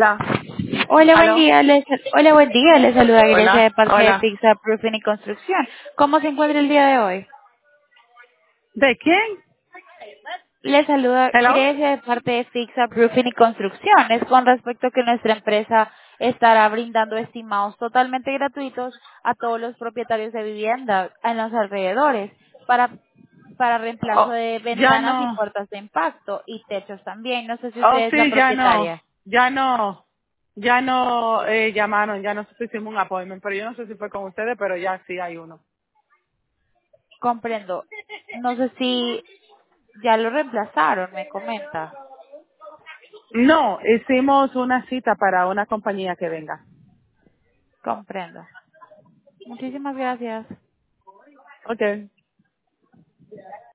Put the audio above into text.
Hola. Hola, buen ¿Aló? día. Hola, buen día. Les saluda Grecia de Hola. parte de Hola. Fixa Roofing y Construcción. ¿Cómo se encuentra el día de hoy? ¿De quién? Les saluda ¿Hello? Grecia de parte de Fixa Roofing y Construcción. Es con respecto a que nuestra empresa estará brindando estimados totalmente gratuitos a todos los propietarios de vivienda en los alrededores para reemplazo Oh, de ya ventanas y no. puertas de impacto y techos también. No sé si Oh, usted es la sí, ya no. propietaria. Ya no. Ya no llamaron, ya nosotros hicimos un appointment, pero yo no sé si fue con ustedes, pero ya sí hay uno. Comprendo. No sé si ya lo reemplazaron, me comenta. No, hicimos una cita para una compañía que venga. Comprendo. Muchísimas gracias. Okay.